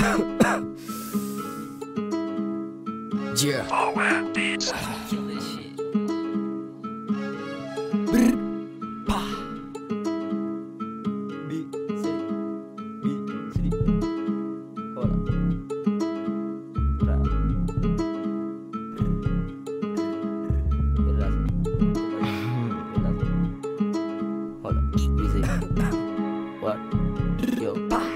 Yeah. Kill this shit. Brr. Pa. B. C. Hold up. Hold up. B. C. What? Yo.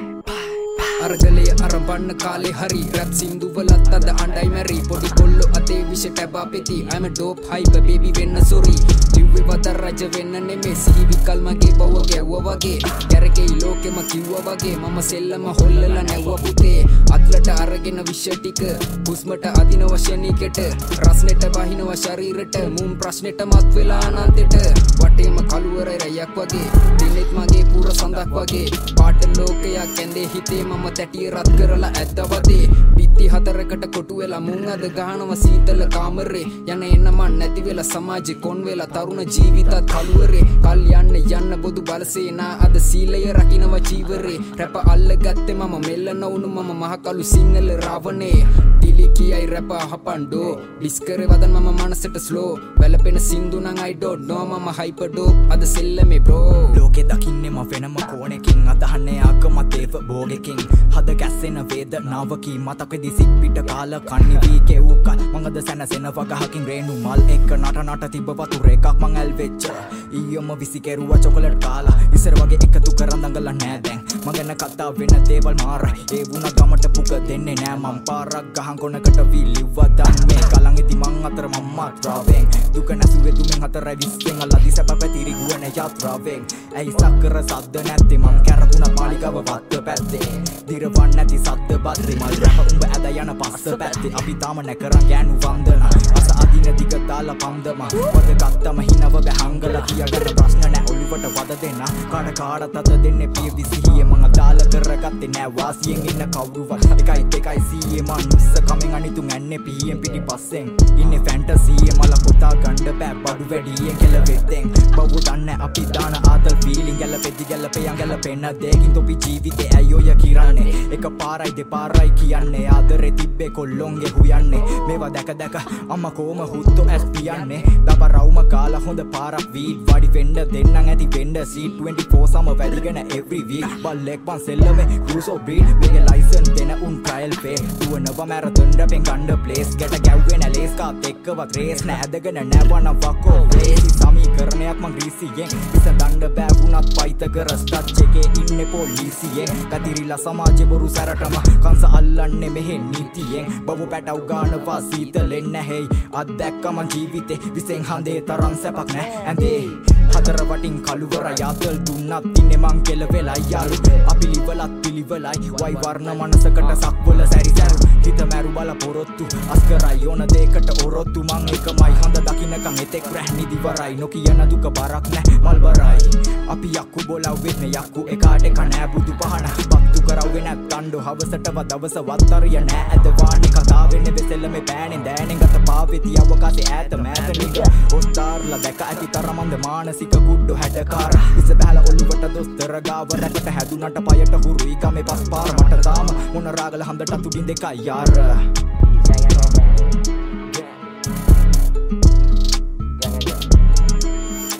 අරගලය අරඹන්න කාලේ හරි rap සින්දු වලත් අද අඬයි මැරි පොඩි කොල්ලෝ අතේ විෂ ටැබා පෙති I'm a dope hype baby වෙන්න sorry ලිව්වේ වදර රජ වෙන්න නෙමේ සිහි විකල් මගේ බව ගැව්වා වගේ කැරකෙයි ලෝකෙම කිව්වා වගේ මම සෙල්ලම හොල්ලලා නැව්වා පුතේ අත්ලට අරගෙන විෂ ටික හුස්මට අදින වශනිකට රස්නෙට බහිනවා ශරීරෙට මුම් ප්‍රශ්නෙට මත් වෙලා අනන්තෙට වටේම කළුවර රැයක් වගේ දිනෙත් මගේ පුර සඳක් වගේ පාට ලෝකයක් ඇඳේ හිතේ මම තැටිය රත් කරලා ඇද්දවදේ පිටි හතරකට කොටු වෙලා මුං අද ගහනවා සීතල කාමරේ යන එන්න මන් නැති වෙලා සමාජේ කොන් වෙලා තරුණ ජීවිතත් කළුවරේ කල් යන්න බොදු බලසේනා අද සීලය රකින්නවා ජීවරේ රැප අල්ලගත්තේ මම මෙල්ල නොවුණු මම මහ කළු සිංහල රාවණේ ටිලි කියයි රැප අහපන්ඩෝ ඩිස් කරේ වදන් මම මනසට ස්ලෝ වැළපෙන සින්දු නම් I don't know මම හයිපර් ඩෝ අද සෙල්ලමේ බ්‍රෝ ලෝකේ දකින්නේ මම වෙනම කෝණකින් අදහන්නේ ආකම දේව භෝගකින් හද ගැස්සෙන වේදනාවකි මතකෙදි සික් පිට කාල කන්නි වී කෙවුක මංගද සැනසෙන වගහකින් රේණු මල් එක්ක නට තිබ්බ වතුර එකක් මං ඇල්වෙච්ච ඊයොම විසි කෙරුවා චොකලට් කාලා ඉස්සර වගේ එකතු කරන් දඟලන්නේ නෑ දැන් මං ගැන කතා වෙන දේවල් මාරයි ඒ වුණා ගමට පුක දෙන්නේ නෑ මං පාරක් ගහන් කොනකට වී ලිව්වා දන් මේ කලන් ඉදි මං අතර මම මාත්‍රාවෙන් දුක නැසුවේ දුමෙන් 4:20 අල්ලදි සැප පැතිරි ගුවන යාත්‍රාවෙන් ඇයි සක්කර සද්ද නැත්තේ මං කැරකුණා මාලිගාව වත්ත පැත්තේ දිරවන්න නැති සද්ද බද්දේ මල් රැප උඹ ඇද යන පස්ස පැත්තේ අපි තාම නැකරන් ගෑනු වන්දන අස අදින දිග දාලා පන්දම වද ගත්තම හිනව බැහංගලා තියගන්න ප්‍රශ්න නැ ඔළුවට වද දෙන්න කාට අත දෙන්නේ පිය විසිහියේ මං අදාළ කරගත්තේ නෑ වාසියෙන් ඉන්න කවුරුවත් 1.2 සීයේ මනුස්ස කමෙන් අනිතුන් ඇන්නේ පිහියෙන් පිටිපස්සෙන් ඉන්නේ ෆැන්ටසියේ මල පොතා ගන්න බෑ බඩු වැඩියෙන් කෙලවෙත්තෙන් බවු දන්නේ අපි දාන ආතල් ෆීලිං ගැලපෙද්දි ගැලපෙයන් ගැලපෙන්න දෙකින් තොපි ජීවිතේ ඇයි ඔය කිරන්නේ එක පාරයි දෙපාරයි කියන්නේ ආදරේ තිබ්බේ කොල්ලොන්ගේ හුයන්නේ මේවා දැක අම්මා කොම හුත්තෝ ඇස් පියන්නේ දබ රවුම කාලා හොඳ පාරක් වීඩ් වඩි වෙන්න දෙන්නන් ඇති වෙන්න සීට් 24 සම වැඩිගෙන every week බල්ලෙක් පන් සෙල්ලමේ cruise breed මේකේ ලයිසන් දෙන උන් ට්‍රයල් පේ දුවනවා මැරතොන් රැපෙන් ගන්න ප්ලේස් ගැට ගැව්වෙන ලේස් කාත් එක්කවත් රේස් නැදගෙන නැවන වකෝ වේසි සමීකරණයක් මං ග්‍රීසියෙන් විසඳන්න බෑ වුණත් පයිත කර ස්ටච් එකේ ඉන්නේ පොලිසියෙන් කතිරිලා සමාජේ බොරු සැරටම කංශ අල්ලන්නේ මෙහෙ නීතියෙන් බව පැටව ගානවා සීතලෙන් නැහැයි අත්දැක්කම ජීවිතේ විසෙන් හඳේ තරම් සැපක් නෑ ඇඳේ හතර වටින් කළුවර යාතල් දුන්නත් ඉන්නේ මං කෙලවෙලා යාළු අපි ලිවලත් පිළිවෙලයි වයි වර්ණ මනසකට සක්වල සැරිසැරු හිත මැරු බල පොරොත්තු අස්කරයි ඕන දෙයකට ඔරොත්තු මං එකමයි හඳ දකින්නකම් එතෙක් රැහ්නි දිවරයි නොකියන දුක බරක් නෑ මල් බරයි අපි යක්කු බොලව් වෙන්නේ යක්කු එකාට කනෑ බුදු පහන බක්තු කරව්වේ නැත්තන්ඩෝ හවසටව දවස වත්තරිය නෑ ඇද වාණි කතා වෙන්නේ වෙසෙල්ලමේ පෑනේ දෑනෙන් ගත පාවෙති අවකාශේ ඈත මෑත නිග ඔස්තාර්ලා දැක ඇති තරමන්ද මානසික කුඩ්ඩෝ හැඩකාර ඉස බහලා ඔළුවට දොස්තර ගාව රැකට හැදුනට පයට හුරුයි ගමේ පස් පාර මට තාම මොන රාගල හඳට තුඩින් දෙකයි යාර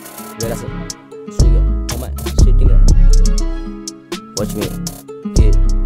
Verasa, siga, come on, sitting. Watch me, yeah.